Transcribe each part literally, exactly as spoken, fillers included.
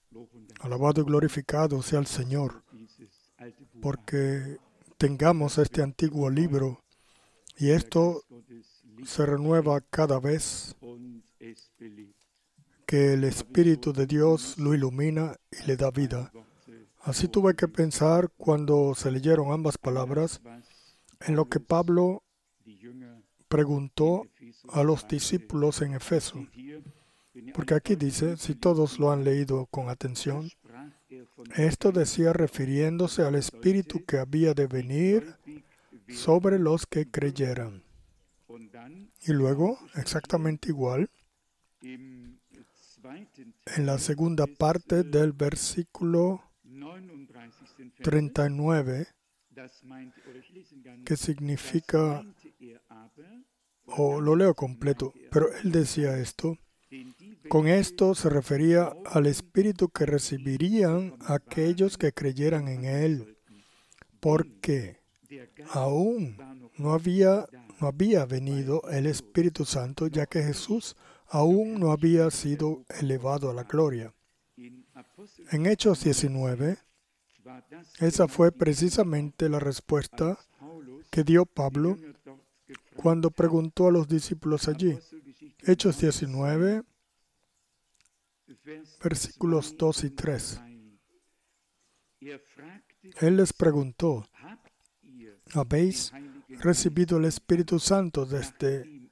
Alabado y glorificado sea el Señor, porque tengamos este antiguo libro y esto se renueva cada vez que el Espíritu de Dios lo ilumina y le da vida. Así tuve que pensar cuando se leyeron ambas palabras en lo que Pablo preguntó a los discípulos en Efeso. Porque aquí dice, si todos lo han leído con atención, esto decía refiriéndose al Espíritu que había de venir sobre los que creyeran. Y luego, exactamente igual, en la segunda parte del versículo treinta y nueve, que significa, o lo leo completo, pero él decía esto, con esto se refería al Espíritu que recibirían aquellos que creyeran en Él, porque aún no había, no había venido el Espíritu Santo, ya que Jesús aún no había sido elevado a la gloria. En Hechos diecinueve, esa fue precisamente la respuesta que dio Pablo cuando preguntó a los discípulos allí. Hechos diecinueve, versículos dos y tres. Él les preguntó, ¿habéis recibido el Espíritu Santo desde,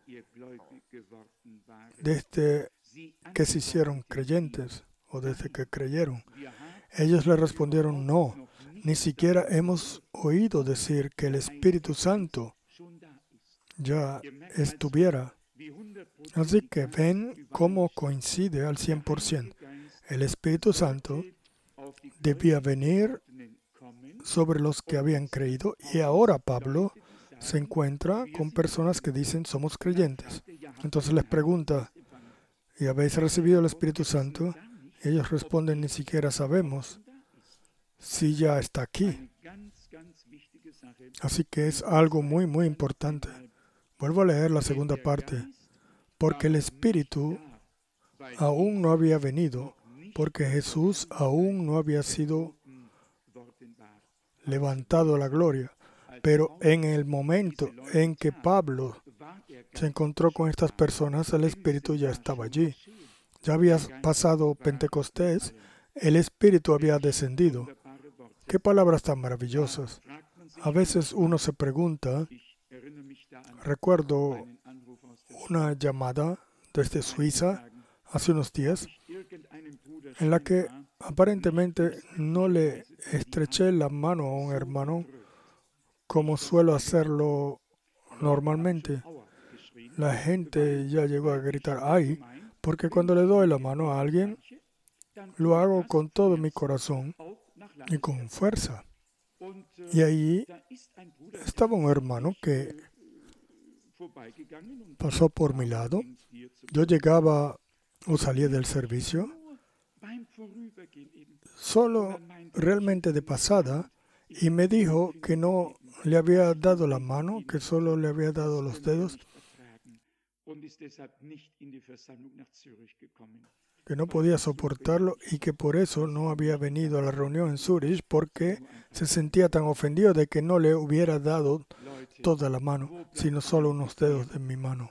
desde que se hicieron creyentes o desde que creyeron? Ellos le respondieron, no, ni siquiera hemos oído decir que el Espíritu Santo ya estuviera. Así que ven cómo coincide al cien por ciento. El Espíritu Santo debía venir sobre los que habían creído y ahora Pablo se encuentra con personas que dicen somos creyentes. Entonces les pregunta, ¿y habéis recibido el Espíritu Santo? Y ellos responden, ni siquiera sabemos si ya está aquí. Así que es algo muy, muy importante. Vuelvo a leer la segunda parte. Porque el Espíritu aún no había venido, porque Jesús aún no había sido levantado a la gloria. Pero en el momento en que Pablo se encontró con estas personas, el Espíritu ya estaba allí. Ya había pasado Pentecostés, el Espíritu había descendido. ¡Qué palabras tan maravillosas! A veces uno se pregunta, recuerdo una llamada desde Suiza hace unos días, en la que aparentemente no le estreché la mano a un hermano como suelo hacerlo normalmente. La gente ya llegó a gritar ¡ay! Porque cuando le doy la mano a alguien, lo hago con todo mi corazón y con fuerza. Y ahí estaba un hermano que pasó por mi lado. Yo llegaba o salía del servicio solo realmente de pasada y me dijo que no le había dado la mano, que solo le había dado los dedos, que no podía soportarlo y que por eso no había venido a la reunión en Zúrich porque se sentía tan ofendido de que no le hubiera dado toda la mano, sino solo unos dedos de mi mano.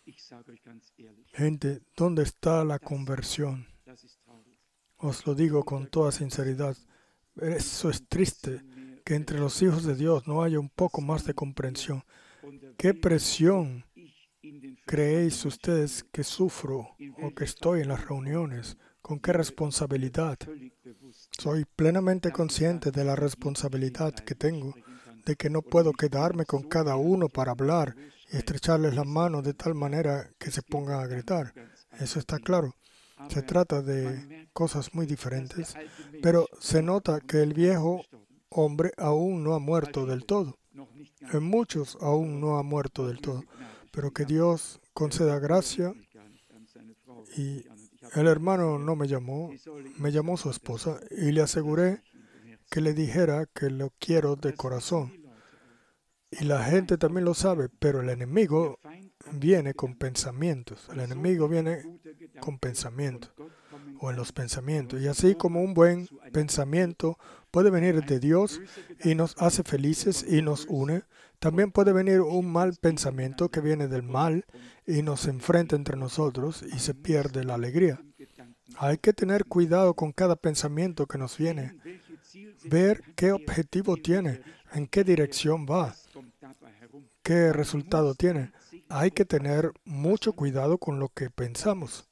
Gente, ¿dónde está la conversión? Os lo digo con toda sinceridad. Eso es triste, que entre los hijos de Dios no haya un poco más de comprensión. ¿Qué presión creéis ustedes que sufro o que estoy en las reuniones? ¿Con qué responsabilidad? Soy plenamente consciente de la responsabilidad que tengo, de que no puedo quedarme con cada uno para hablar y estrecharles la mano de tal manera que se pongan a gritar. Eso está claro. Se trata de cosas muy diferentes, pero se nota que el viejo hombre aún no ha muerto del todo. En muchos aún no ha muerto del todo, pero que Dios conceda gracia. Y el hermano no me llamó, me llamó su esposa y le aseguré que le dijera que lo quiero de corazón. Y la gente también lo sabe, pero el enemigo viene con pensamientos. El enemigo viene con pensamientos. o en los pensamientos. Y así como un buen pensamiento puede venir de Dios y nos hace felices y nos une, también puede venir un mal pensamiento que viene del mal y nos enfrenta entre nosotros y se pierde la alegría. Hay que tener cuidado con cada pensamiento que nos viene, ver qué objetivo tiene, en qué dirección va, qué resultado tiene. Hay que tener mucho cuidado con lo que pensamos.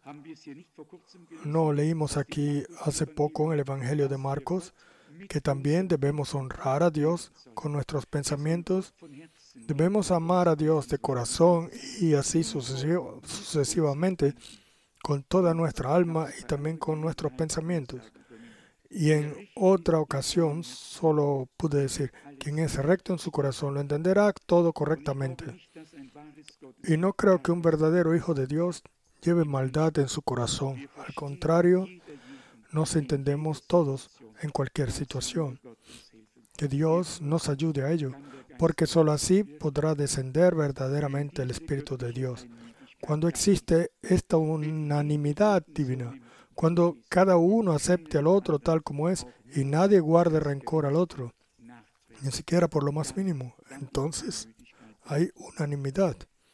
No leímos aquí hace poco en el Evangelio de Marcos que también debemos honrar a Dios con nuestros pensamientos. Debemos amar a Dios de corazón y así sucesivo, sucesivamente con toda nuestra alma y también con nuestros pensamientos. Y en otra ocasión solo pude decir, quien es recto en su corazón lo entenderá todo correctamente. Y no creo que un verdadero hijo de Dios lleve maldad en su corazón. Al contrario, nos entendemos todos en cualquier situación. Que Dios nos ayude a ello, porque sólo así podrá descender verdaderamente el Espíritu de Dios. Cuando existe esta unanimidad divina, cuando cada uno acepte al otro tal como es y nadie guarde rencor al otro, ni siquiera por lo más mínimo, entonces hay unanimidad.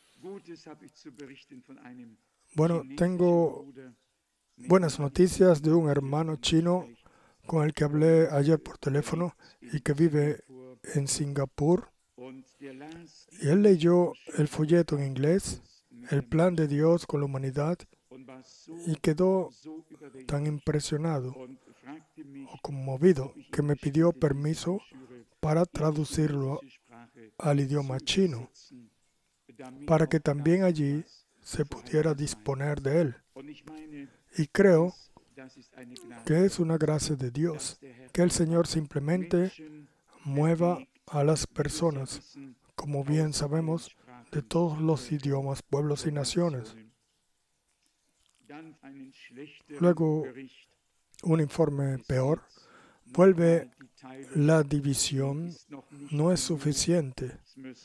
Bueno, tengo buenas noticias de un hermano chino con el que hablé ayer por teléfono y que vive en Singapur. Y él leyó el folleto en inglés, el plan de Dios con la humanidad, y quedó tan impresionado o conmovido que me pidió permiso para traducirlo al idioma chino, para que también allí se pudiera disponer de él. Y creo que es una gracia de Dios, que el Señor simplemente mueva a las personas, como bien sabemos, de todos los idiomas, pueblos y naciones. Luego, un informe peor, vuelve la división, no es suficiente.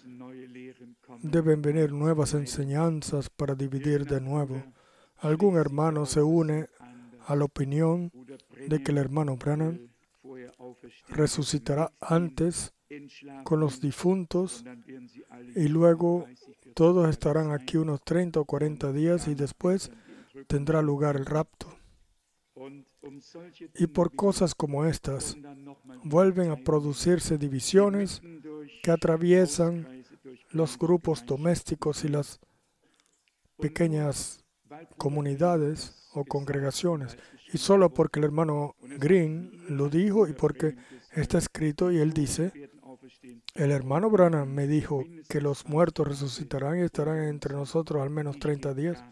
Deben venir nuevas enseñanzas para dividir de nuevo. Algún hermano se une a la opinión de que el hermano Branham resucitará antes con los difuntos y luego todos estarán aquí unos treinta o cuarenta días y después tendrá lugar el rapto. Y por cosas como estas, vuelven a producirse divisiones que atraviesan los grupos domésticos y las pequeñas comunidades o congregaciones. Y solo porque el hermano Green lo dijo y porque está escrito y él dice, el hermano Branham me dijo que los muertos resucitarán y estarán entre nosotros al menos treinta días.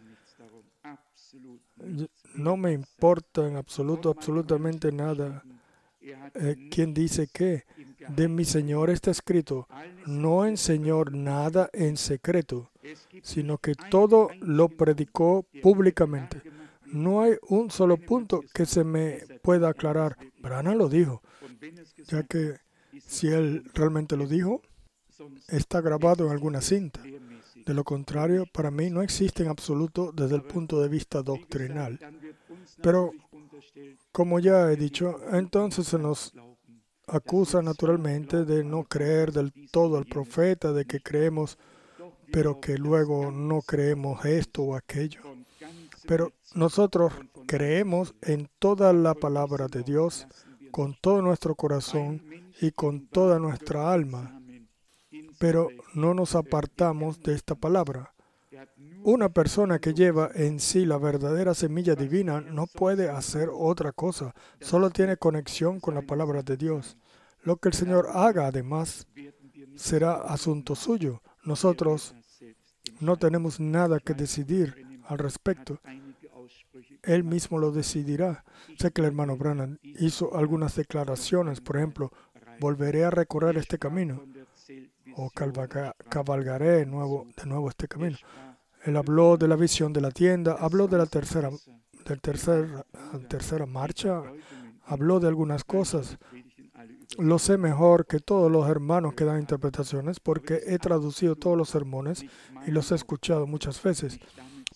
No me importa en absoluto, absolutamente nada. Eh, ¿Quién dice qué? De mi Señor está escrito, no enseñó nada en secreto, sino que todo lo predicó públicamente. No hay un solo punto que se me pueda aclarar. Branham lo dijo, ya que si él realmente lo dijo, está grabado en alguna cinta. De lo contrario, para mí no existe en absoluto desde el punto de vista doctrinal. Pero, como ya he dicho, entonces se nos acusa naturalmente de no creer del todo al profeta, de que creemos, pero que luego no creemos esto o aquello. Pero nosotros creemos en toda la palabra de Dios, con todo nuestro corazón y con toda nuestra alma. Pero no nos apartamos de esta palabra. Una persona que lleva en sí la verdadera semilla divina no puede hacer otra cosa, solo tiene conexión con la palabra de Dios. Lo que el Señor haga, además, será asunto suyo. Nosotros no tenemos nada que decidir al respecto. Él mismo lo decidirá. Sé que el hermano Branham hizo algunas declaraciones, por ejemplo, volveré a recorrer este camino o cabalgaré de nuevo, de nuevo este camino. Él habló de la visión de la tienda, habló de la tercera, de tercer, tercera marcha, habló de algunas cosas. Lo sé mejor que todos los hermanos que dan interpretaciones porque he traducido todos los sermones y los he escuchado muchas veces.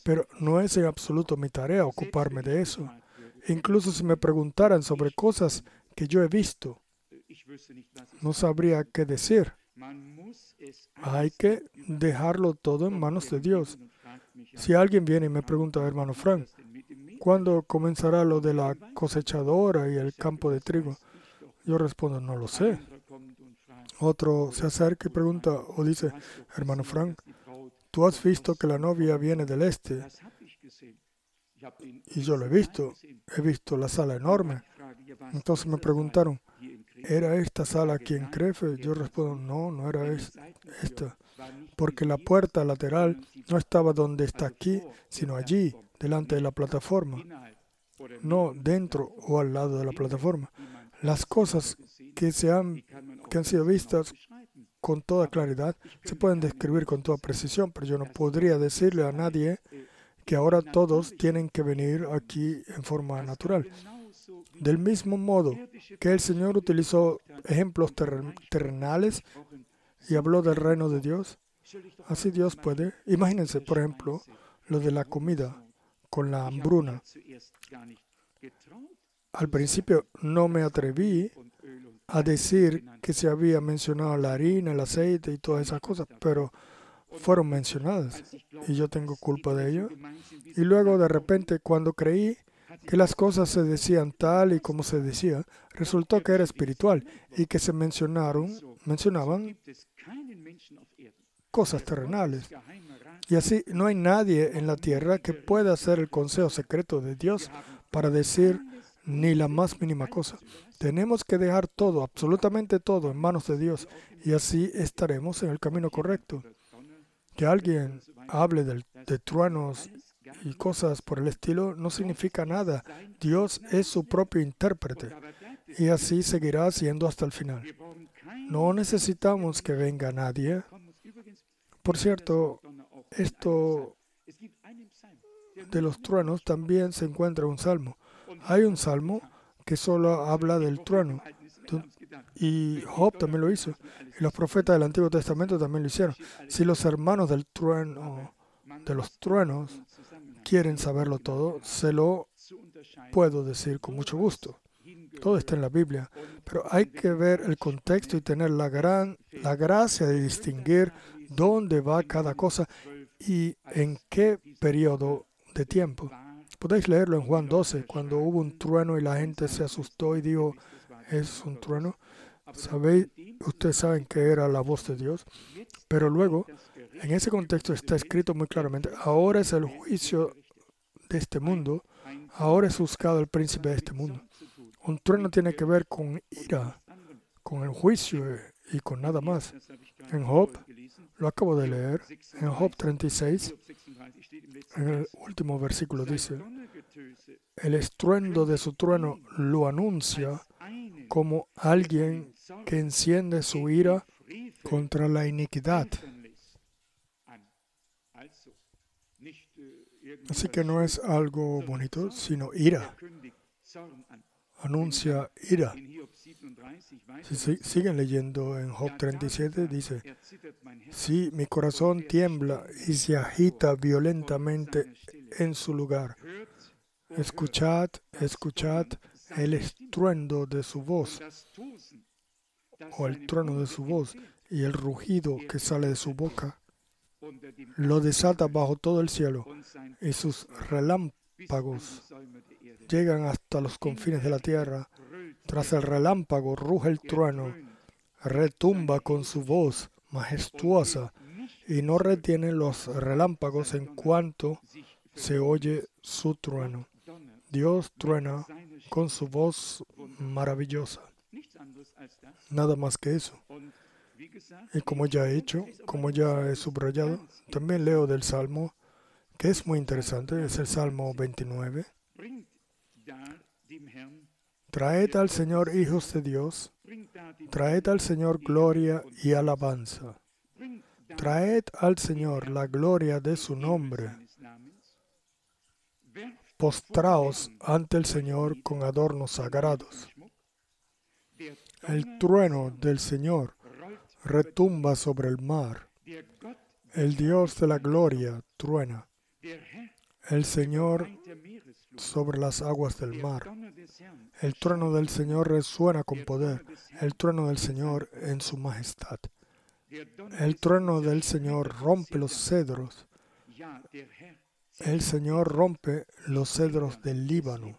Pero no es en absoluto mi tarea ocuparme de eso. Incluso si me preguntaran sobre cosas que yo he visto, no sabría qué decir. Hay que dejarlo todo en manos de Dios. Si alguien viene y me pregunta, hermano Frank, ¿cuándo comenzará lo de la cosechadora y el campo de trigo? Yo respondo, no lo sé. Otro se acerca y pregunta o dice, hermano Frank, ¿tú has visto que la novia viene del este? Y yo lo he visto. He visto la sala enorme. Entonces me preguntaron, ¿era esta sala aquí en Krefeld? Yo respondo, no, no era esta. Porque la puerta lateral no estaba donde está aquí, sino allí, delante de la plataforma. No dentro o al lado de la plataforma. Las cosas que, se han, que han sido vistas con toda claridad se pueden describir con toda precisión, pero yo no podría decirle a nadie que ahora todos tienen que venir aquí en forma natural. Del mismo modo que el Señor utilizó ejemplos terren- terrenales y habló del reino de Dios, así Dios puede. Imagínense, por ejemplo, lo de la comida con la hambruna. Al principio no me atreví a decir que se había mencionado la harina, el aceite y todas esas cosas, pero fueron mencionadas y yo tengo culpa de ello. Y luego de repente cuando creí que las cosas se decían tal y como se decía, resultó que era espiritual y que se mencionaron, mencionaban cosas terrenales. Y así no hay nadie en la tierra que pueda hacer el consejo secreto de Dios para decir ni la más mínima cosa. Tenemos que dejar todo, absolutamente todo, en manos de Dios y así estaremos en el camino correcto. Que alguien hable del, de truenos y cosas por el estilo no significa nada. Dios es su propio intérprete y así seguirá siendo hasta el final. No necesitamos que venga nadie. Por cierto, esto de los truenos también se encuentra en un salmo. Hay un salmo que solo habla del trueno. Y Job también lo hizo. Y los profetas del Antiguo Testamento también lo hicieron. Si los hermanos del trueno, de los truenos quieren saberlo todo, se lo puedo decir con mucho gusto. Todo está en la Biblia. Pero hay que ver el contexto y tener la, gran, la gracia de distinguir dónde va cada cosa y en qué periodo de tiempo. Podéis leerlo en Juan doce, cuando hubo un trueno y la gente se asustó y dijo, ¿es un trueno? ¿Sabéis? Ustedes saben que era la voz de Dios. Pero luego, en ese contexto está escrito muy claramente, ahora es el juicio de este mundo, ahora es juzgado el príncipe de este mundo. Un trueno tiene que ver con ira, con el juicio y con nada más. En Job, lo acabo de leer, en Job treinta y seis, en el último versículo dice, el estruendo de su trueno lo anuncia como alguien que enciende su ira contra la iniquidad. Así que no es algo bonito, sino ira. Anuncia ira. Si siguen leyendo en Job treinta y siete, dice, sí, mi corazón tiembla y se agita violentamente en su lugar. Escuchad, escuchad el estruendo de su voz, o el trueno de su voz, y el rugido que sale de su boca. Lo desata bajo todo el cielo, y sus relámpagos llegan hasta los confines de la tierra. Tras el relámpago ruge el trueno, retumba con su voz majestuosa, y no retiene los relámpagos en cuanto se oye su trueno. Dios truena con su voz maravillosa. Nada más que eso. Y como ya he hecho, como ya he subrayado, también leo del Salmo, que es muy interesante, es el Salmo veintinueve. Traed al Señor, hijos de Dios, traed al Señor gloria y alabanza. Traed al Señor la gloria de su nombre. Postraos ante el Señor con adornos sagrados. El trueno del Señor retumba sobre el mar. El Dios de la gloria truena. el Señor sobre las aguas del mar. El trueno del Señor resuena con poder. El trueno del Señor en su majestad. El trueno del Señor rompe los cedros. El Señor rompe los cedros del Líbano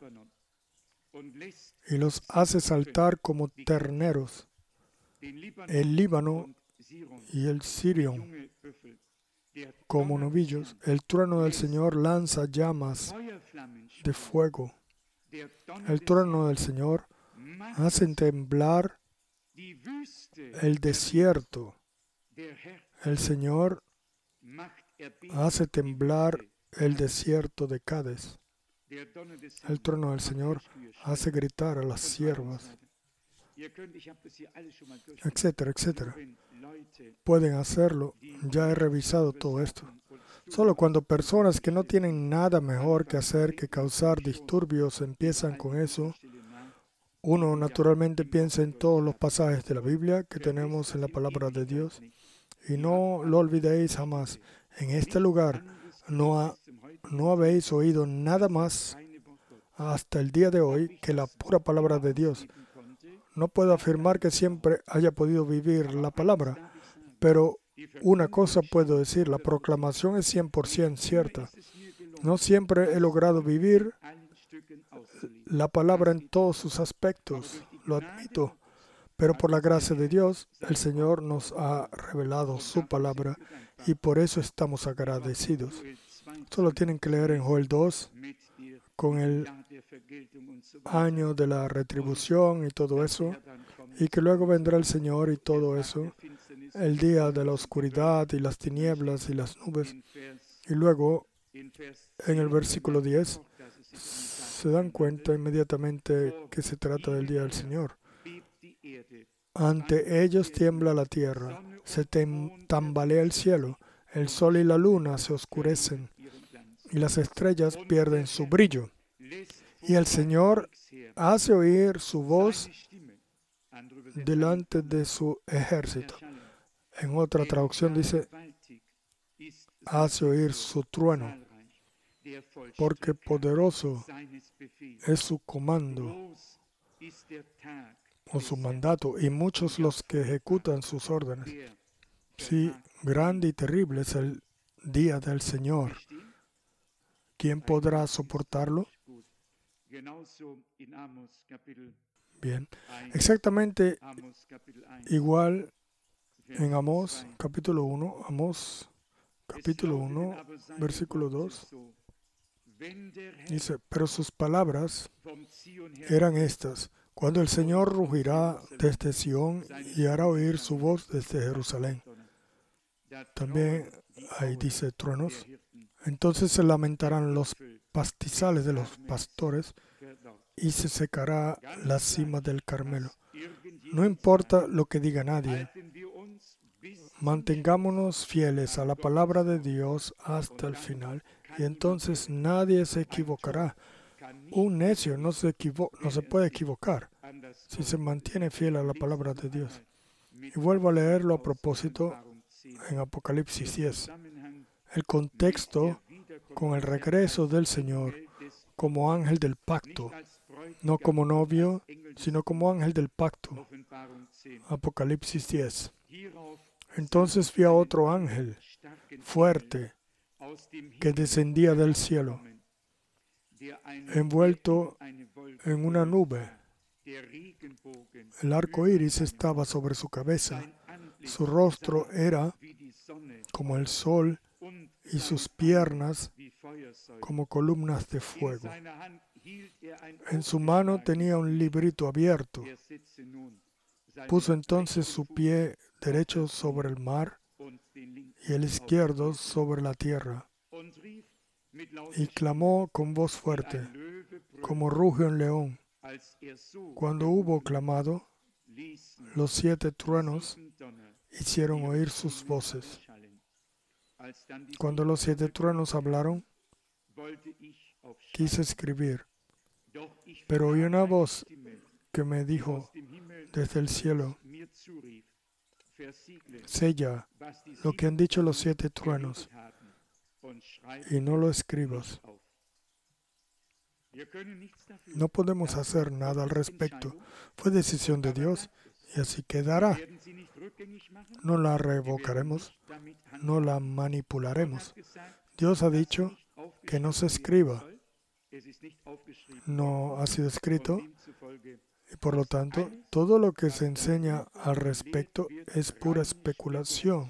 y los hace saltar como terneros. El Líbano y el Sirión como novillos. El trueno del Señor lanza llamas de fuego. El trueno del Señor hace temblar el desierto. El Señor hace temblar el desierto de Cades. El trueno del Señor hace gritar a las siervas, etcétera, etcétera. Pueden hacerlo. Ya he revisado todo esto. Solo cuando personas que no tienen nada mejor que hacer que causar disturbios empiezan con eso, uno naturalmente piensa en todos los pasajes de la Biblia que tenemos en la palabra de Dios. Y no lo olvidéis jamás. En este lugar no, ha, no habéis oído nada más hasta el día de hoy que la pura palabra de Dios. No puedo afirmar que siempre haya podido vivir la palabra, pero una cosa puedo decir, la proclamación es cien por ciento cierta. No siempre he logrado vivir la palabra en todos sus aspectos, lo admito, pero por la gracia de Dios, el Señor nos ha revelado su palabra y por eso estamos agradecidos. Solo tienen que leer en Joel dos, con el año de la retribución y todo eso, y que luego vendrá el Señor y todo eso, el día de la oscuridad y las tinieblas y las nubes. Y luego, en el versículo diez, se dan cuenta inmediatamente que se trata del día del Señor. Ante ellos tiembla la tierra, se tambalea el cielo, el sol y la luna se oscurecen, y las estrellas pierden su brillo. Y el Señor hace oír su voz delante de su ejército. En otra traducción dice, hace oír su trueno, porque poderoso es su comando o su mandato, y muchos los que ejecutan sus órdenes. Sí, grande y terrible es el día del Señor. ¿Quién podrá soportarlo? Bien, exactamente igual en Amós capítulo uno, Amós capítulo uno, versículo dos, dice, pero sus palabras eran estas: cuando el Señor rugirá desde Sión y hará oír su voz desde Jerusalén. También ahí dice truenos. Entonces se lamentarán los pastizales de los pastores y se secará la cima del Carmelo. No importa lo que diga nadie, mantengámonos fieles a la palabra de Dios hasta el final, y entonces nadie se equivocará. Un necio no se, equivo- no se puede equivocar si se mantiene fiel a la palabra de Dios. Y vuelvo a leerlo a propósito en Apocalipsis diez. El contexto con el regreso del Señor como ángel del pacto, no como novio, sino como ángel del pacto. Apocalipsis diez. Entonces vi a otro ángel fuerte que descendía del cielo, envuelto en una nube. El arco iris estaba sobre su cabeza. Su rostro era como el sol y sus piernas como columnas de fuego. En su mano tenía un librito abierto. Puso entonces su pie derecho sobre el mar y el izquierdo sobre la tierra, y clamó con voz fuerte, como ruge un león. Cuando hubo clamado, los siete truenos hicieron oír sus voces. Cuando los siete truenos hablaron, quise escribir, pero oí una voz que me dijo desde el cielo, sella lo que han dicho los siete truenos. y no lo escribas. No podemos hacer nada al respecto. Fue decisión de Dios y así quedará. No la revocaremos, no la manipularemos. Dios ha dicho que no se escriba. No ha sido escrito y por lo tanto todo lo que se enseña al respecto es pura especulación.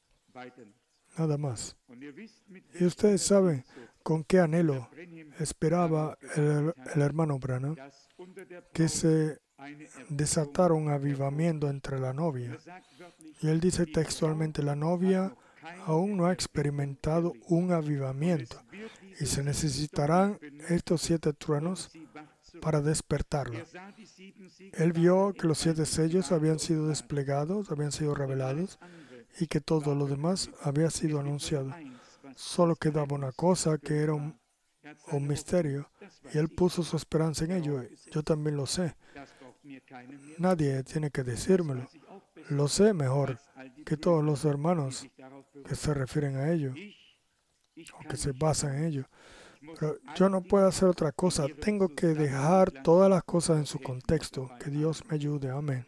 Nada más. Y ustedes saben con qué anhelo esperaba el, el hermano Branham que se desatara un avivamiento entre la novia. Y él dice textualmente, la novia aún no ha experimentado un avivamiento y se necesitarán estos siete truenos para despertarla. Él vio que los siete sellos habían sido desplegados, habían sido revelados y que todo lo demás había sido anunciado. Solo quedaba una cosa que era un, un misterio y él puso su esperanza en ello. Yo también lo sé. Nadie tiene que decírmelo. Lo sé mejor que todos los hermanos que se refieren a ello o que se basan en ello. Pero yo no puedo hacer otra cosa. Tengo que dejar todas las cosas en su contexto. Que Dios me ayude. Amén.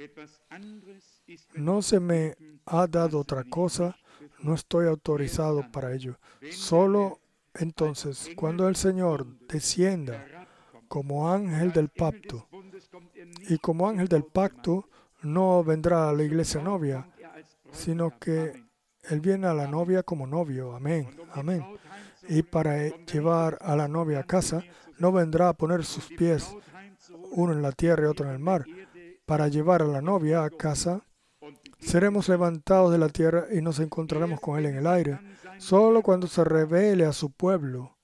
No se me ha dado otra cosa. No estoy autorizado para ello. Solo entonces, cuando el Señor descienda como ángel del pacto, y como ángel del pacto no vendrá a la iglesia novia, sino que Él viene a la novia como novio. Amén. Amén. Y para llevar a la novia a casa, no vendrá a poner sus pies, uno en la tierra y otro en el mar. Para llevar a la novia a casa, seremos levantados de la tierra y nos encontraremos con Él en el aire. Solo cuando se revele a su pueblo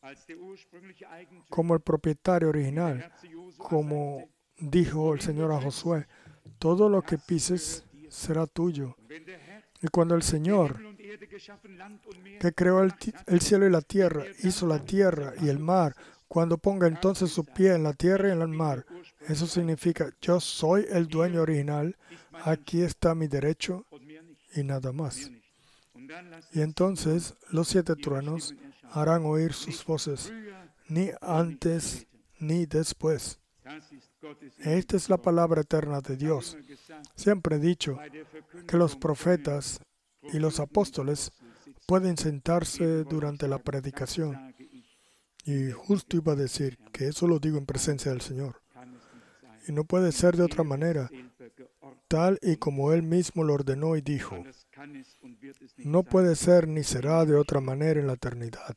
como el propietario original, como dijo el Señor a Josué, todo lo que pises será tuyo. Y cuando el Señor, que creó el, el cielo y la tierra, hizo la tierra y el mar, cuando ponga entonces su pie en la tierra y en el mar, eso significa, yo soy el dueño original, aquí está mi derecho y nada más. Y entonces los siete truenos harán oír sus voces, ni antes ni después. Esta es la palabra eterna de Dios. Siempre he dicho que los profetas y los apóstoles pueden sentarse durante la predicación. Y justo iba a decir que eso lo digo en presencia del Señor. Y no puede ser de otra manera, tal y como Él mismo lo ordenó y dijo. No puede ser ni será de otra manera en la eternidad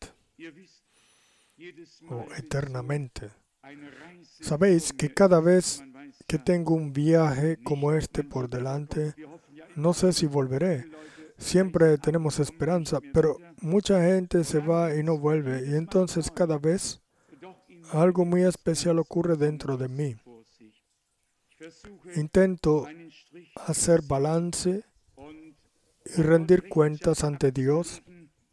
o eternamente. Sabéis que cada vez que tengo un viaje como este por delante, no sé si volveré. Siempre tenemos esperanza, pero mucha gente se va y no vuelve. Y entonces cada vez algo muy especial ocurre dentro de mí. Intento hacer balance y rendir cuentas ante Dios.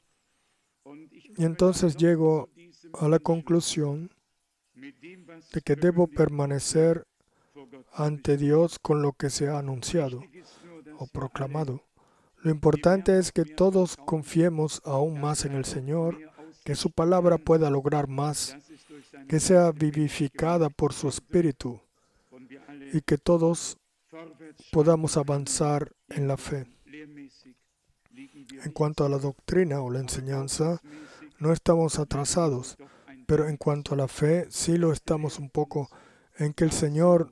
Y entonces llego a la conclusión de que debo permanecer ante Dios con lo que se ha anunciado o proclamado. Lo importante es que todos confiemos aún más en el Señor, que su palabra pueda lograr más, que sea vivificada por su Espíritu y que todos podamos avanzar en la fe. En cuanto a la doctrina o la enseñanza, no estamos atrasados, pero en cuanto a la fe, sí lo estamos un poco, en que el Señor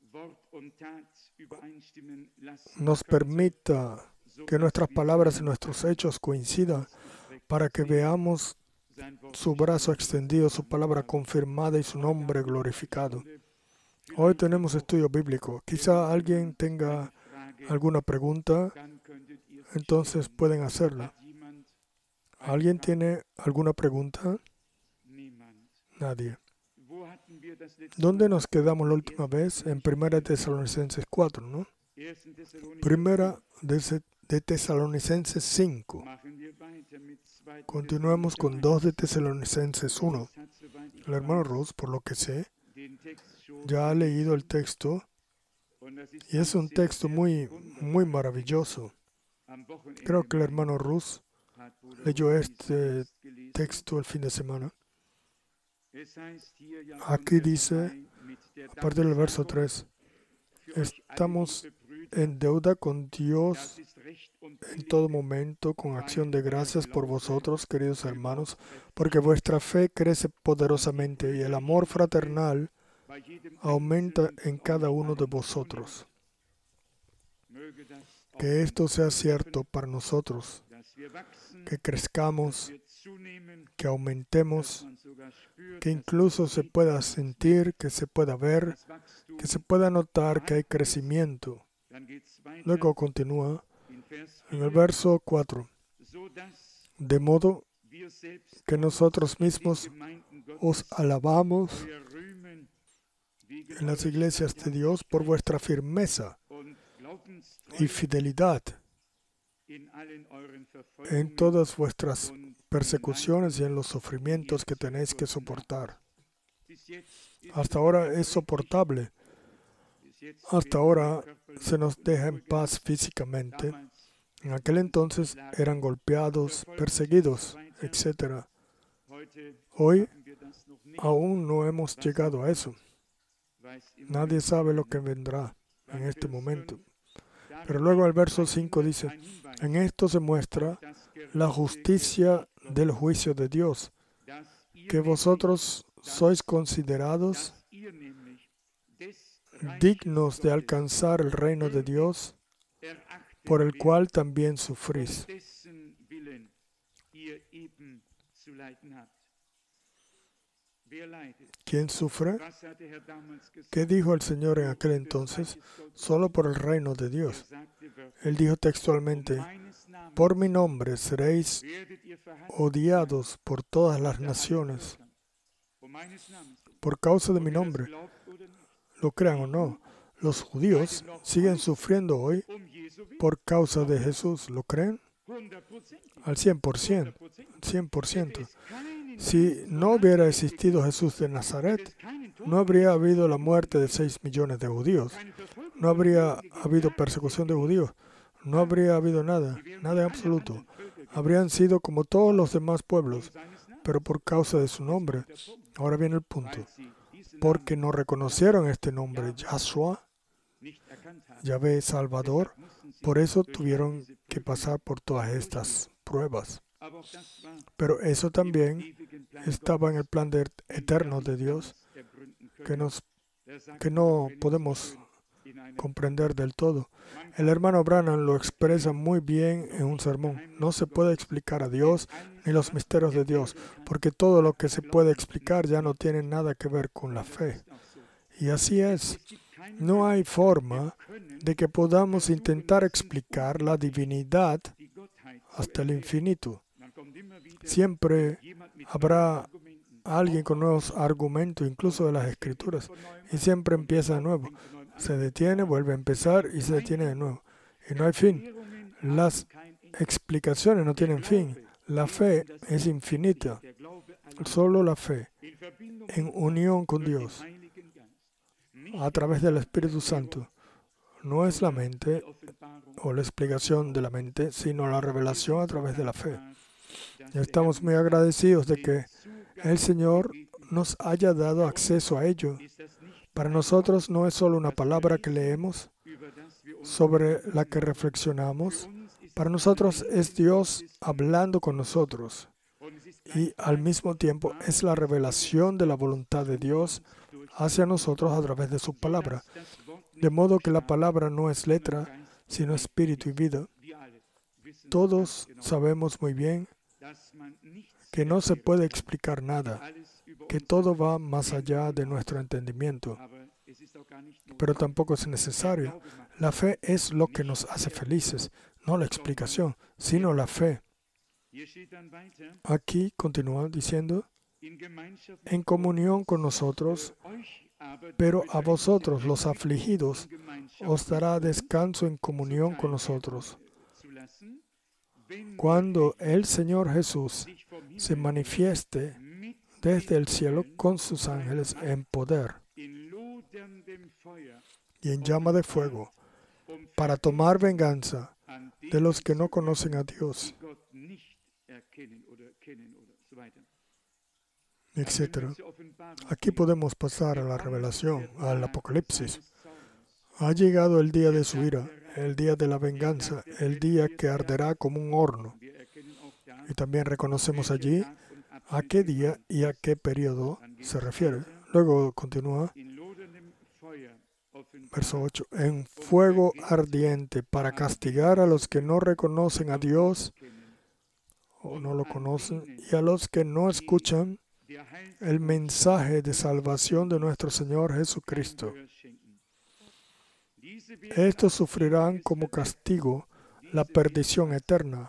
nos permita que nuestras palabras y nuestros hechos coincidan para que veamos su brazo extendido, su palabra confirmada y su nombre glorificado. Hoy tenemos estudio bíblico. Quizá alguien tenga alguna pregunta, entonces pueden hacerla. ¿Alguien tiene alguna pregunta? Nadie. ¿Dónde nos quedamos la última vez? En Primera de Tesalonicenses cuatro, ¿no? Primera de Tesalonicenses cinco. Continuemos con dos de Tesalonicenses uno. El hermano Ross, por lo que sé, ya ha leído el texto y es un texto muy, muy maravilloso. Creo que el hermano Ross leyó este texto el fin de semana. Aquí dice, a partir del verso tres, estamos en deuda con Dios en todo momento, con acción de gracias por vosotros, queridos hermanos, porque vuestra fe crece poderosamente y el amor fraternal aumenta en cada uno de vosotros. Que esto sea cierto para nosotros, que crezcamos, que aumentemos, que incluso se pueda sentir, que se pueda ver, que se pueda notar que hay crecimiento. Luego continúa en el verso cuatro. De modo que nosotros mismos os alabamos en las iglesias de Dios por vuestra firmeza y fidelidad en todas vuestras persecuciones y en los sufrimientos que tenéis que soportar. Hasta ahora es soportable. Hasta ahora se nos deja en paz físicamente. En aquel entonces eran golpeados, perseguidos, etcétera. Hoy aún no hemos llegado a eso. Nadie sabe lo que vendrá en este momento. Pero luego el verso cinco dice, en esto se muestra la justicia del juicio de Dios, que vosotros sois considerados dignos de alcanzar el reino de Dios, por el cual también sufrís. ¿Quién sufre? ¿Qué dijo el Señor en aquel entonces? Solo por el reino de Dios. Él dijo textualmente, por mi nombre seréis odiados por todas las naciones. Por causa de mi nombre. Lo crean o no, los judíos siguen sufriendo hoy por causa de Jesús. ¿Lo creen? Al cien por ciento. cien por ciento. Si no hubiera existido Jesús de Nazaret, no habría habido la muerte de seis millones de judíos. No habría habido persecución de judíos. No habría habido nada, nada en absoluto. Habrían sido como todos los demás pueblos, pero por causa de su nombre. Ahora viene el punto. Porque no reconocieron este nombre, Yahshua, Yahvé Salvador, por eso tuvieron que pasar por todas estas pruebas. Pero eso también estaba en el plan de, eterno de Dios, que, nos, que no podemos comprender del todo. El hermano Branham lo expresa muy bien en un sermón. No se puede explicar a Dios ni los misterios de Dios, porque todo lo que se puede explicar ya no tiene nada que ver con la fe. Y así es. No hay forma de que podamos intentar explicar la divinidad hasta el infinito. Siempre habrá alguien con nuevos argumentos, incluso de las Escrituras, y siempre empieza de nuevo. Se detiene, vuelve a empezar y se detiene de nuevo. Y no hay fin. Las explicaciones no tienen fin. La fe es infinita. Solo la fe, en unión con Dios, a través del Espíritu Santo. No es la mente o la explicación de la mente, sino la revelación a través de la fe. Y estamos muy agradecidos de que el Señor nos haya dado acceso a ello. Para nosotros no es solo una palabra que leemos, sobre la que reflexionamos. Para nosotros es Dios hablando con nosotros. Y al mismo tiempo es la revelación de la voluntad de Dios hacia nosotros a través de su palabra. De modo que la palabra no es letra, sino espíritu y vida. Todos sabemos muy bien que no se puede explicar nada, que todo va más allá de nuestro entendimiento. Pero tampoco es necesario. La fe es lo que nos hace felices, no la explicación, sino la fe. Aquí continúa diciendo, en comunión con nosotros, pero a vosotros los afligidos os dará descanso en comunión con nosotros. Cuando el Señor Jesús se manifieste desde el cielo con sus ángeles en poder y en llama de fuego, para tomar venganza de los que no conocen a Dios etcétera. Aquí podemos pasar a la revelación, al Apocalipsis. Ha llegado el día de su ira, el día de la venganza, el día que arderá como un horno. Y también reconocemos allí a qué día y a qué periodo se refiere. Luego continúa, verso ocho, en fuego ardiente para castigar a los que no reconocen a Dios o no lo conocen y a los que no escuchan el mensaje de salvación de nuestro Señor Jesucristo. Estos sufrirán como castigo la perdición eterna,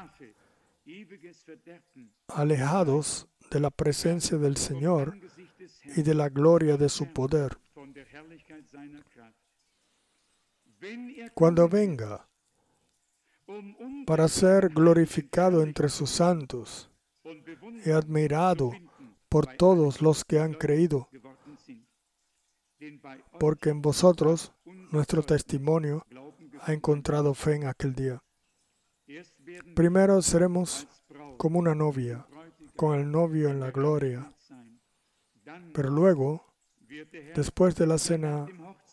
alejados de la presencia del Señor y de la gloria de su poder. Cuando venga para ser glorificado entre sus santos y admirado por todos los que han creído, porque en vosotros nuestro testimonio ha encontrado fe en aquel día. Primero seremos como una novia, con el novio en la gloria. Pero luego, después de la cena,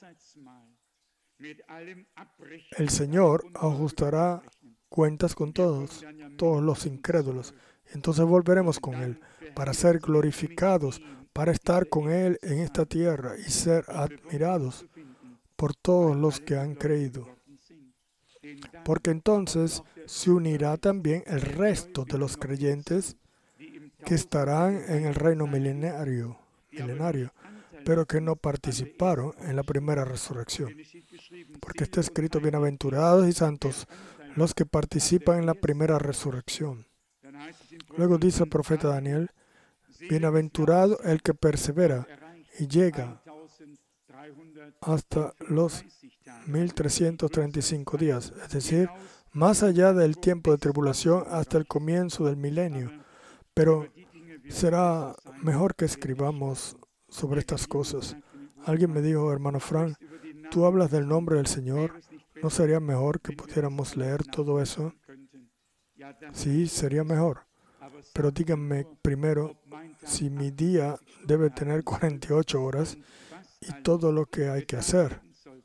el Señor ajustará cuentas con todos, todos los incrédulos. Entonces volveremos con Él para ser glorificados, para estar con Él en esta tierra y ser admirados por todos los que han creído. Porque entonces se unirá también el resto de los creyentes que estarán en el reino milenario, milenario, pero que no participaron en la primera resurrección. Porque está escrito, bienaventurados y santos los que participan en la primera resurrección. Luego dice el profeta Daniel, bienaventurado el que persevera y llega hasta los mil trescientos treinta y cinco días, es decir, más allá del tiempo de tribulación hasta el comienzo del milenio. Pero será mejor que escribamos sobre estas cosas. Alguien me dijo, hermano Frank, tú hablas del nombre del Señor, ¿no sería mejor que pudiéramos leer todo eso? Sí, sería mejor. Pero díganme primero si mi día debe tener cuarenta y ocho horas y todo lo que hay que hacer.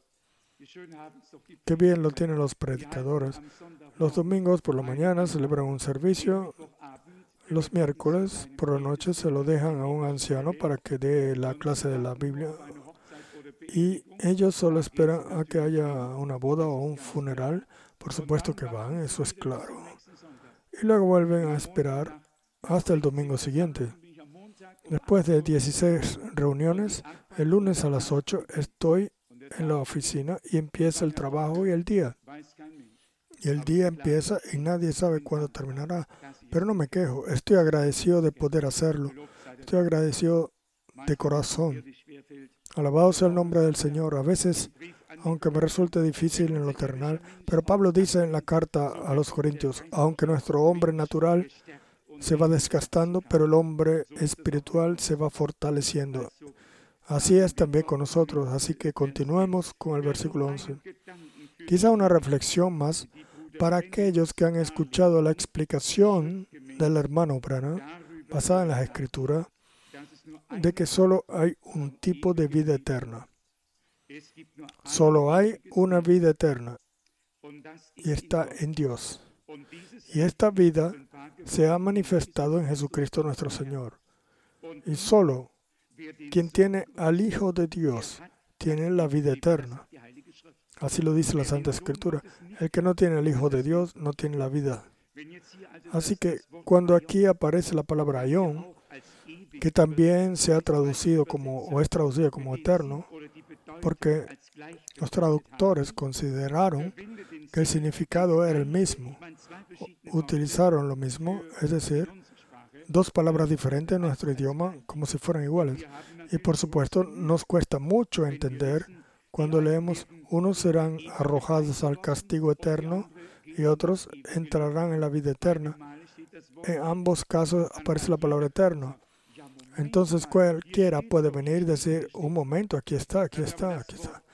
Qué bien lo tienen los predicadores. Los domingos por la mañana celebran un servicio. Los miércoles por la noche se lo dejan a un anciano para que dé la clase de la Biblia. Y ellos solo esperan a que haya una boda o un funeral. Por supuesto que van, eso es claro. Y luego vuelven a esperar hasta el domingo siguiente. Después de dieciséis reuniones, el lunes a las ocho estoy en la oficina y empieza el trabajo y el día. Y el día empieza y nadie sabe cuándo terminará. Pero no me quejo, estoy agradecido de poder hacerlo. Estoy agradecido de corazón. Alabado sea el nombre del Señor. A veces, aunque me resulte difícil en lo terrenal, pero Pablo dice en la carta a los Corintios, aunque nuestro hombre natural se va desgastando, pero el hombre espiritual se va fortaleciendo. Así es también con nosotros, así que continuemos con el versículo once. Quizá una reflexión más para aquellos que han escuchado la explicación del hermano Branham, basada en las Escrituras, de que solo hay un tipo de vida eterna. Solo hay una vida eterna y está en Dios. Y esta vida se ha manifestado en Jesucristo nuestro Señor. Y solo quien tiene al Hijo de Dios tiene la vida eterna. Así lo dice la Santa Escritura. El que no tiene al Hijo de Dios no tiene la vida. Así que cuando aquí aparece la palabra aión, que también se ha traducido como, o es traducida como eterno, porque los traductores consideraron que el significado era el mismo. Utilizaron lo mismo, es decir, dos palabras diferentes en nuestro idioma como si fueran iguales. Y por supuesto nos cuesta mucho entender cuando leemos, unos serán arrojados al castigo eterno y otros entrarán en la vida eterna. En ambos casos aparece la palabra eterno. Entonces cualquiera puede venir y decir, un momento, aquí está, aquí está, aquí está.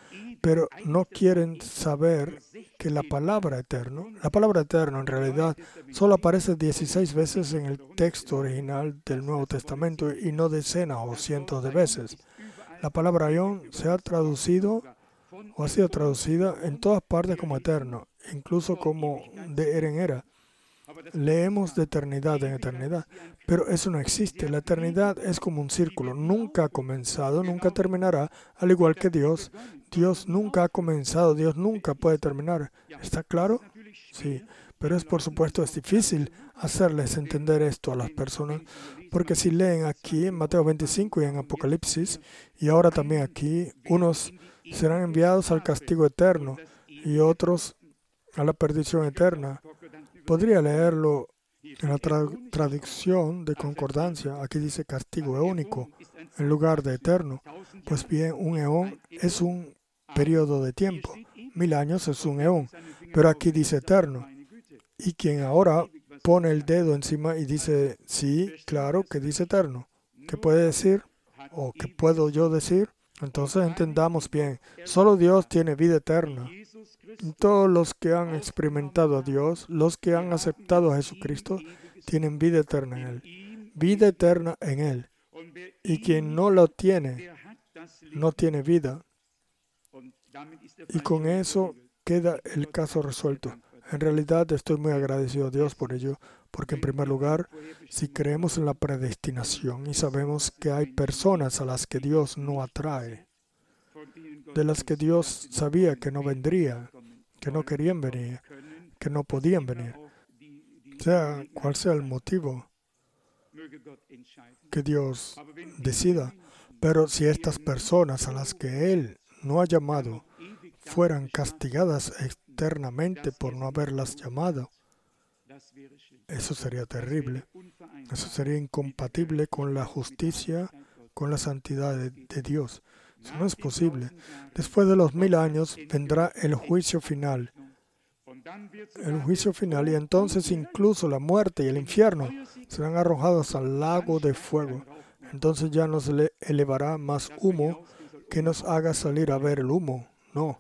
pero no quieren saber que la palabra eterno, la palabra eterno en realidad solo aparece dieciséis veces en el texto original del Nuevo Testamento y no decenas o cientos de veces. La palabra aión se ha traducido o ha sido traducida en todas partes como eterno, incluso como de era en era. Leemos de eternidad en eternidad, pero eso no existe. La eternidad es como un círculo, nunca ha comenzado, nunca terminará, al igual que Dios. Dios nunca ha comenzado, Dios nunca puede terminar. ¿Está claro? Sí, pero es por supuesto es difícil hacerles entender esto a las personas, porque si leen aquí en Mateo veinticinco y en Apocalipsis, y ahora también aquí, unos serán enviados al castigo eterno y otros a la perdición eterna. Podría leerlo en la tra- traducción de concordancia. Aquí dice castigo eónico en lugar de eterno. Pues bien, un eón es un periodo de tiempo. Mil años es un eón. Pero aquí dice eterno. Y quien ahora pone el dedo encima y dice, sí, claro que dice eterno. ¿Qué puede decir? ¿O qué puedo yo decir? Entonces entendamos bien. Solo Dios tiene vida eterna. Todos los que han experimentado a Dios, los que han aceptado a Jesucristo, tienen vida eterna en Él. Vida eterna en Él. Y quien no lo tiene, no tiene vida. Y con eso queda el caso resuelto. En realidad estoy muy agradecido a Dios por ello, porque en primer lugar, si creemos en la predestinación y sabemos que hay personas a las que Dios no atrae, de las que Dios sabía que no vendrían, que no querían venir, que no podían venir, sea cual sea el motivo que Dios decida. Pero si estas personas a las que Él no ha llamado fueran castigadas eternamente por no haberlas llamado, eso sería terrible. Eso sería incompatible con la justicia, con la santidad de, de Dios. Eso no es posible. Después de los mil años vendrá el juicio final. El juicio final y entonces incluso la muerte y el infierno serán arrojados al lago de fuego. Entonces ya no se le elevará más humo que nos haga salir a ver el humo. No.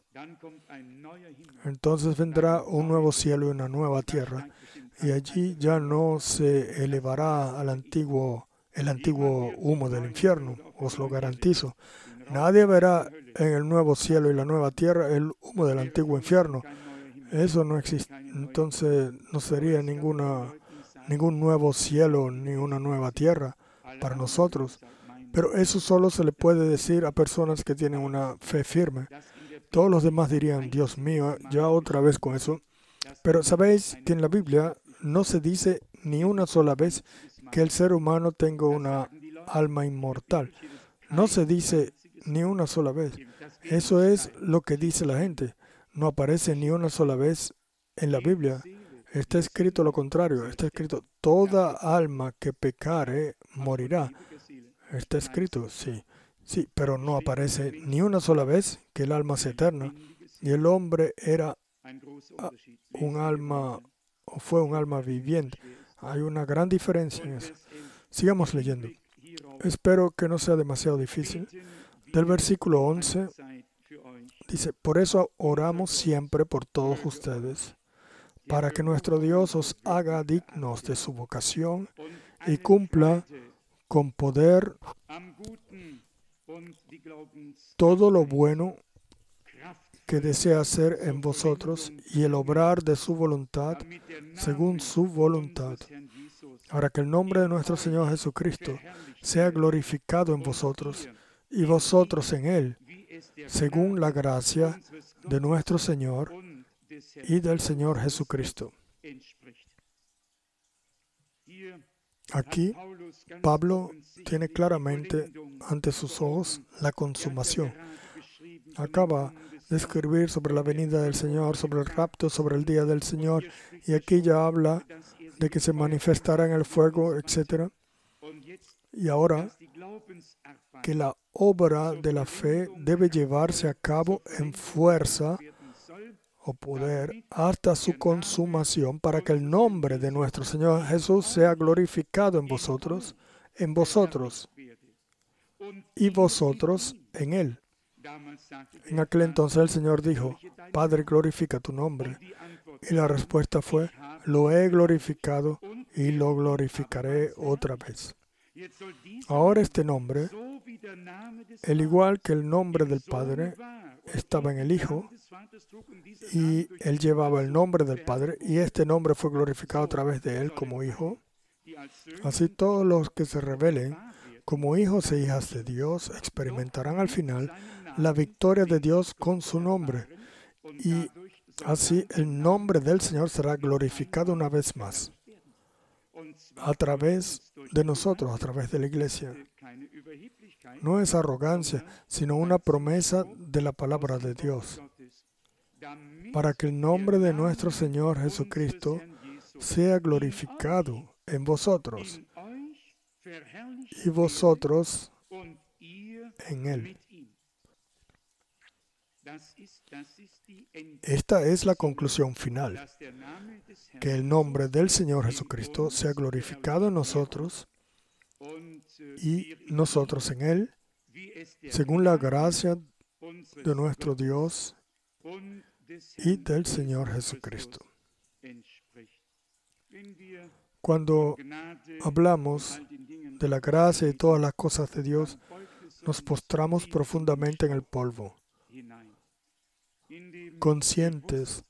Entonces vendrá un nuevo cielo y una nueva tierra. Y allí ya no se elevará al antiguo, el antiguo humo del infierno, os lo garantizo. Nadie verá en el nuevo cielo y la nueva tierra el humo del antiguo infierno. Eso no existe. Entonces no sería ninguna, ningún nuevo cielo ni una nueva tierra para nosotros. Pero eso solo se le puede decir a personas que tienen una fe firme. Todos los demás dirían, Dios mío, ya otra vez con eso. Pero sabéis que en la Biblia no se dice ni una sola vez que el ser humano tenga una alma inmortal. No se dice ni una sola vez. Eso es lo que dice la gente. No aparece ni una sola vez en la Biblia. Está escrito lo contrario. Está escrito, toda alma que pecare morirá. Está escrito, sí. Sí, pero no aparece ni una sola vez que el alma sea eterna. Y el hombre era un alma, o fue un alma viviente. Hay una gran diferencia en eso. Sigamos leyendo. Espero que no sea demasiado difícil. Del versículo once, dice, por eso oramos siempre por todos ustedes, para que nuestro Dios os haga dignos de su vocación y cumpla con poder todo lo bueno que desea hacer en vosotros y el obrar de su voluntad según su voluntad, para que el nombre de nuestro Señor Jesucristo sea glorificado en vosotros y vosotros en Él, según la gracia de nuestro Señor y del Señor Jesucristo. Aquí, Pablo tiene claramente ante sus ojos la consumación. Acaba de escribir sobre la venida del Señor, sobre el rapto, sobre el día del Señor, y aquí ya habla de que se manifestará en el fuego, etcétera. Y ahora, que la obra de la fe debe llevarse a cabo en fuerza o poder hasta su consumación, para que el nombre de nuestro Señor Jesús sea glorificado en vosotros, en vosotros y vosotros en Él. En aquel entonces el Señor dijo, Padre, glorifica tu nombre. Y la respuesta fue, lo he glorificado y lo glorificaré otra vez. Ahora este nombre, al igual que el nombre del Padre, estaba en el Hijo y Él llevaba el nombre del Padre y este nombre fue glorificado a través de Él como Hijo. Así todos los que se revelen como hijos e hijas de Dios experimentarán al final la victoria de Dios con su nombre. Y así el nombre del Señor será glorificado una vez más a través de nosotros, a través de la iglesia. No es arrogancia, sino una promesa de la palabra de Dios, para que el nombre de nuestro Señor Jesucristo sea glorificado en vosotros y vosotros en Él. Esta es la conclusión final, que el nombre del Señor Jesucristo sea glorificado en nosotros y nosotros en Él, según la gracia de nuestro Dios y del Señor Jesucristo. Cuando hablamos de la gracia y todas las cosas de Dios, nos postramos profundamente en el polvo, conscientes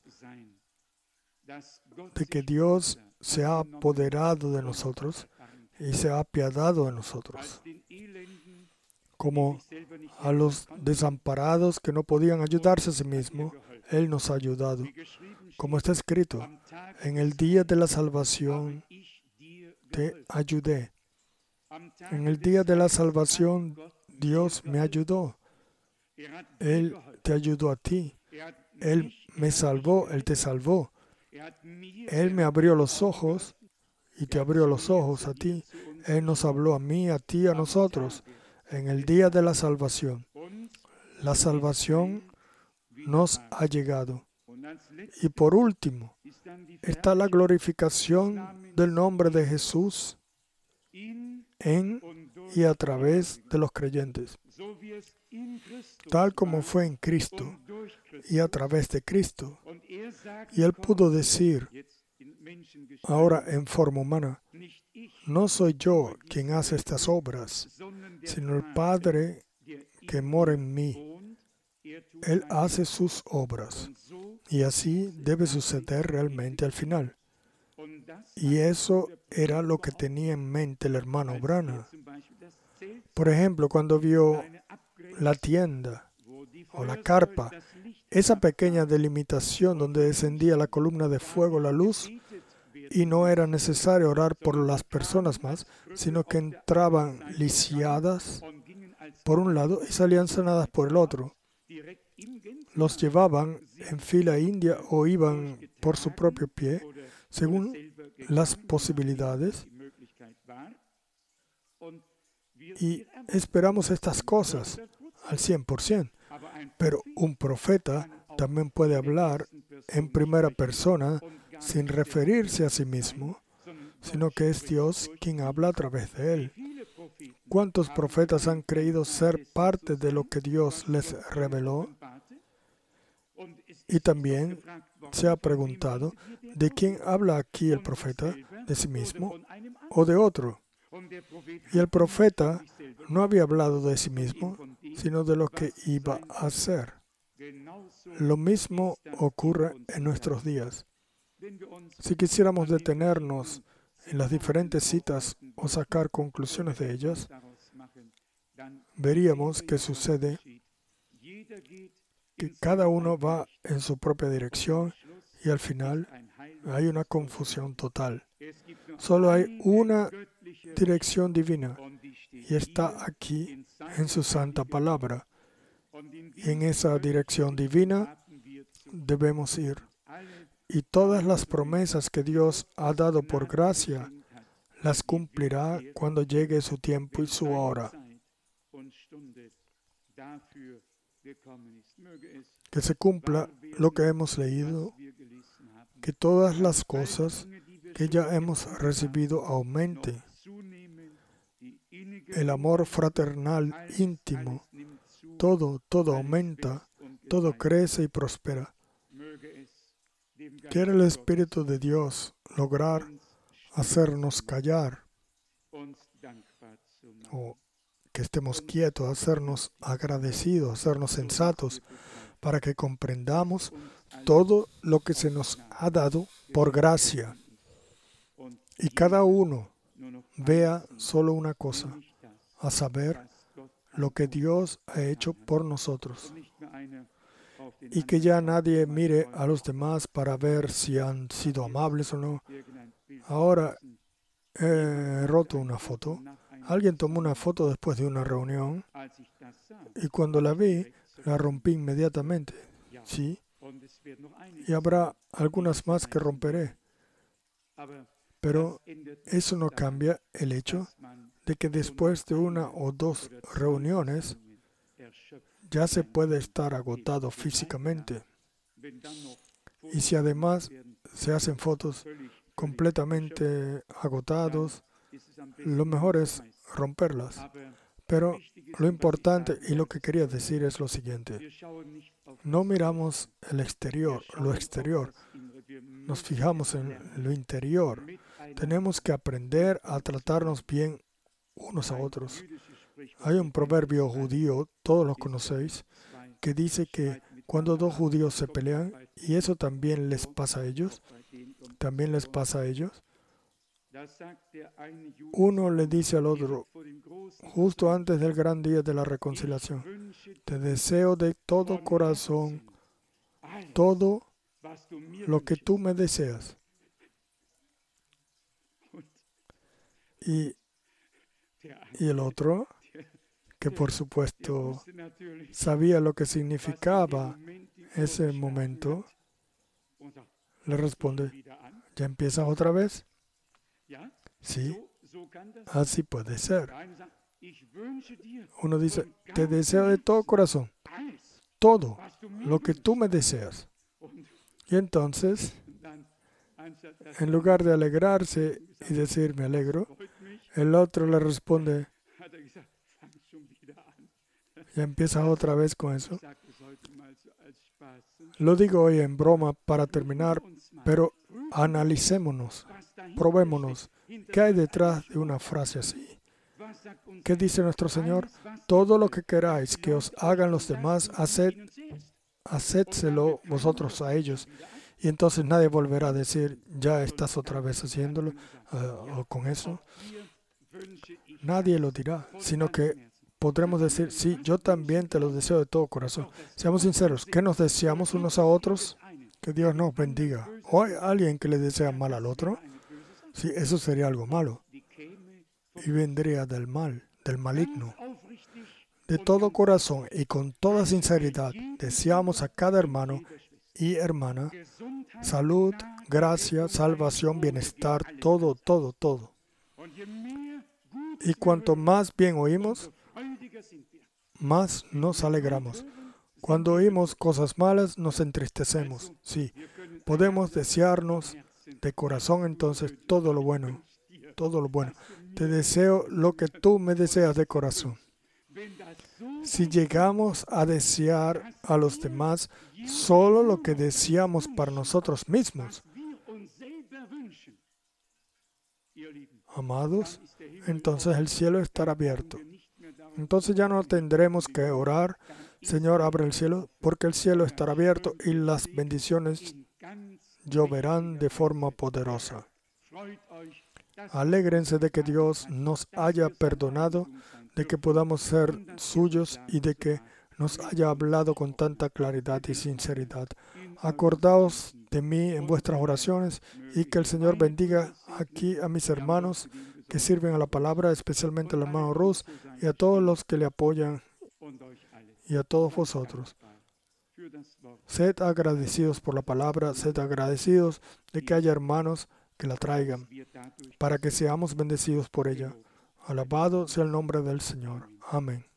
de que Dios se ha apoderado de nosotros y se ha apiadado de nosotros, como a los desamparados que no podían ayudarse a sí mismos, Él nos ha ayudado. Como está escrito, en el día de la salvación te ayudé. En el día de la salvación Dios me ayudó. Él te ayudó a ti. Él me salvó, Él te salvó. Él me abrió los ojos y te abrió los ojos a ti. Él nos habló a mí, a ti, a nosotros, en el día de la salvación. La salvación nos ha llegado. Y por último, está la glorificación del nombre de Jesús en y a través de los creyentes, tal como fue en Cristo y a través de Cristo. Y Él pudo decir, ahora en forma humana, no soy yo quien hace estas obras, sino el Padre que mora en mí. Él hace sus obras. Y así debe suceder realmente al final. Y eso era lo que tenía en mente el hermano Branham. Por ejemplo, cuando vio la tienda o la carpa, esa pequeña delimitación donde descendía la columna de fuego, la luz, y no era necesario orar por las personas más, sino que entraban lisiadas por un lado y salían sanadas por el otro. Los llevaban en fila india o iban por su propio pie, según las posibilidades. Y esperamos estas cosas al cien por ciento. Pero un profeta también puede hablar en primera persona sin referirse a sí mismo, sino que es Dios quien habla a través de él. ¿Cuántos profetas han creído ser parte de lo que Dios les reveló? Y también se ha preguntado, ¿de quién habla aquí el profeta? ¿De sí mismo o de otro? Y el profeta no había hablado de sí mismo, sino de lo que iba a hacer. Lo mismo ocurre en nuestros días. Si quisiéramos detenernos en las diferentes citas o sacar conclusiones de ellas, veríamos que sucede que cada uno va en su propia dirección y al final hay una confusión total. Solo hay una dirección divina y está aquí en su santa palabra. Y en esa dirección divina debemos ir. Y todas las promesas que Dios ha dado por gracia las cumplirá cuando llegue su tiempo y su hora. Que se cumpla lo que hemos leído, que todas las cosas que ya hemos recibido aumenten. El amor fraternal íntimo, todo, todo aumenta, todo crece y prospera. Quiere el Espíritu de Dios lograr hacernos callar o que estemos quietos, hacernos agradecidos, hacernos sensatos, para que comprendamos todo lo que se nos ha dado por gracia. Y cada uno vea solo una cosa, a saber, lo que Dios ha hecho por nosotros. Y que ya nadie mire a los demás para ver si han sido amables o no. Ahora he roto una foto. Alguien tomó una foto después de una reunión y cuando la vi, la rompí inmediatamente. Sí. Y habrá algunas más que romperé. Pero eso no cambia el hecho de que después de una o dos reuniones ya se puede estar agotado físicamente. Y si además se hacen fotos completamente agotados, lo mejor es romperlas. Pero lo importante y lo que quería decir es lo siguiente. No miramos el exterior, lo exterior. Nos fijamos en lo interior. Tenemos que aprender a tratarnos bien unos a otros. Hay un proverbio judío, todos lo conocéis, que dice que cuando dos judíos se pelean, y eso también les pasa a ellos, también les pasa a ellos, uno le dice al otro, justo antes del gran día de la reconciliación, te deseo de todo corazón todo lo que tú me deseas. Y, y el otro, que por supuesto sabía lo que significaba ese momento, le responde, ¿ya empiezas otra vez? Sí, así puede ser. Uno dice, te deseo de todo corazón, todo lo que tú me deseas. Y entonces, en lugar de alegrarse y decir, me alegro, el otro le responde, ¿ya empiezas otra vez con eso? Lo digo hoy en broma para terminar, pero analicémonos, probémonos. ¿Qué hay detrás de una frase así? ¿Qué dice nuestro Señor? Todo lo que queráis que os hagan los demás, haced, hacedselo vosotros a ellos. Y entonces nadie volverá a decir, ya estás otra vez haciéndolo, uh, o con eso. Nadie lo dirá, sino que podremos decir, sí, yo también te lo deseo de todo corazón. Seamos sinceros, ¿qué nos deseamos unos a otros? Que Dios nos bendiga. ¿O hay alguien que le desea mal al otro? Sí, eso sería algo malo. Y vendría del mal, del maligno. De todo corazón y con toda sinceridad, deseamos a cada hermano y hermana salud, gracia, salvación, bienestar, todo, todo, todo. Y cuanto más bien oímos, más nos alegramos. Cuando oímos cosas malas, nos entristecemos. Sí, podemos desearnos de corazón entonces todo lo bueno, todo lo bueno. Te deseo lo que tú me deseas de corazón. Si llegamos a desear a los demás solo lo que deseamos para nosotros mismos, amados, entonces el cielo estará abierto. Entonces ya no tendremos que orar, Señor, abre el cielo, porque el cielo estará abierto y las bendiciones lloverán de forma poderosa. Alégrense de que Dios nos haya perdonado, de que podamos ser suyos y de que nos haya hablado con tanta claridad y sinceridad. Acordaos de mí en vuestras oraciones y que el Señor bendiga aquí a mis hermanos que sirven a la palabra, especialmente al hermano Rus y a todos los que le apoyan y a todos vosotros. Sed agradecidos por la palabra, sed agradecidos de que haya hermanos que la traigan, para que seamos bendecidos por ella. Alabado sea el nombre del Señor. Amén.